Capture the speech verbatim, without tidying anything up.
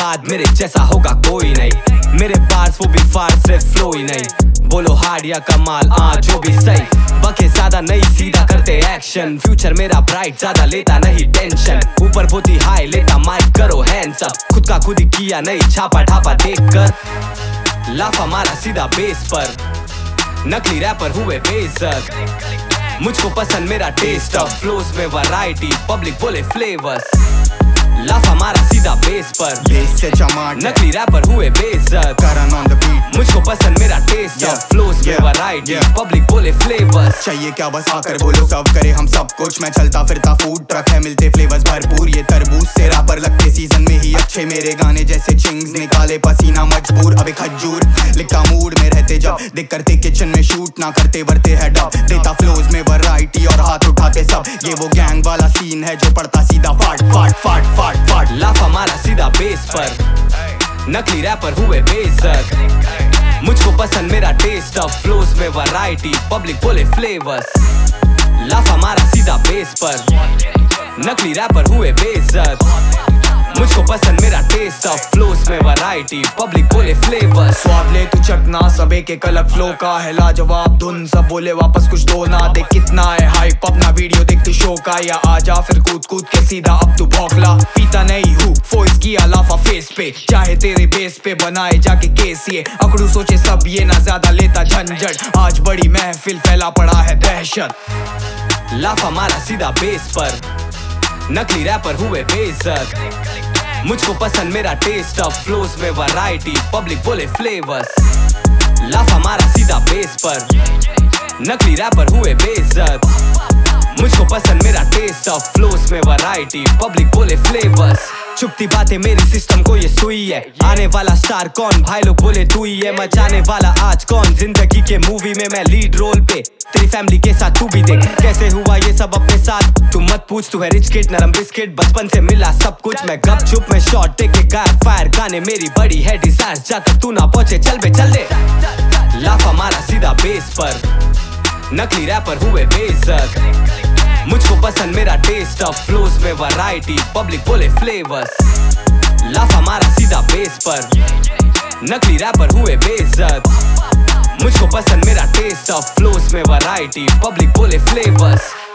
बाद मेरे जैसा होगा कोई नहीं। मेरे बार्स वो भी फार सिर्फ फ्लो ही नहीं। बोलो हार्ड या कमाल आ जो भी सही। बके ज्यादा नहीं सीधा करते एक्शन। फ्यूचर मेरा ब्राइट ज्यादा लेता नहीं टेंशन। ऊपर बहुत ही हाई लेता माइक करो हैंड्स अप। खुद का खुद ही किया नहीं छापा ढापा देख कर। लाफा मारा सीधा बेस पर। नकली रैपर हुए बेइज्जत। मुझको पसंद मेरा टेस्ट ऑफ फ्लोस में वैरायटी। पब्लिक बोले फ्लेवर्स। लाफा मारा सीधा बेस पर। बेस से चमाट नकली रैपर हुए बेइज्जत। Karan on the beat. मुझको पसंद मेरा टेस्ट ऑफ फ्लोस में वैरायटी। पब्लिक बोले फ्लेवर्स। चाहिए क्या बस आकर बोलो सर्व करे हम सब कुछ। मैं चलता फिरता फूड ट्रक है मिलते फ्लेवर्स भरपूर। ये तरबूज से रैपर लगते सीजन में ही अच्छे। मेरे गाने जैसे चिंग्स निकाले पसीना मजबूर। अबे खजूर लिखता मूड में रहते जब देख करते किचन में शूट ना करते वरते है डब। देता फ्लोज में वैरायटी और हाथ उठाते सब। ये वो गैंग वाला सीन है जो पड़ता सीधा फाट फाट फाट फाट फाट। लाफा मारा सीधा बेस पर। नकली रैपर हुए बेइज्जत। मुझको पसंद मेरा टेस्ट ऑफ फ्लोस में वैरायटी। पब्लिक बोले फ्लेवर्स। लाफा मारा सीधा बेस पर। नकली रैपर हुए बेइज्जत। मुझको पसंद मेरा टेस्ट ऑफ फ्लोस में वैरायटी। पब्लिक बोले फ्लेवर्स। स्वाद ले तू चखना सबे के कलर फ्लो का है लाजवाब धुन। सब बोले वापस कुछ दो ना देख कितना है हाइप। अपना वीडियो देख तू शो का या आजा फिर कूद कूद के सीधा अब तू भौंकला। पीता नहीं हूँ फोर्स किया लाफा फेस पे। चाहे तेरे बेस पे बनाए जाके केस। ये अकड़ू सोचे सब ये ना ज्यादा लेता झंझट। आज बड़ी महफिल फैला पड़ा है दहशत। लाफा मारा सीधा बेस पर। नकली रैपर हुए बेइज्जत। मुझको पसंद मेरा टेस्ट ऑफ फ्लोस में वैरायटी। पब्लिक बोले फ्लेवर्स। लाफा मारा सीधा बेस पर। नकली रैपर हुए बेइज्जत। मुझको पसंद मेरा टेस्ट ऑफ फ्लोस में वैरायटी। पब्लिक बोले फ्लेवर्स। चुपती बातें मेरी सिस्टम को ये सुई है। आने वाला स्टार कौन भाई लोग बोले तू ही है। मचाने वाला आज कौन जिंदगी के मूवी में मैं लीड रोल पे। तेरी फैमिली के साथ तू भी देख कैसे हुआ ये सब अपने साथ। तू मत पूछ तू है रिच किड नरम बिस्किट। बचपन से मिला सब कुछ मैं गप चुप में शॉट टेके गायब फायर। गाने मेरी बड़ी है डिजायर जाकर तू ना पहुंचे चल बे चल दे। लाफा मारा सीधा बेस पर। नकली रैपर हुए बेइज्जत। मुझको पसंद मेरा टेस्ट ऑफ फ्लोस में वैरायटी। पब्लिक बोले फ्लेवर्स। लाफा मारा सीधा बेस पर। नकली रैपर हुए बेइज्जत। मुझको पसंद मेरा टेस्ट ऑफ फ्लोस में वैरायटी। पब्लिक बोले फ्लेवर्स।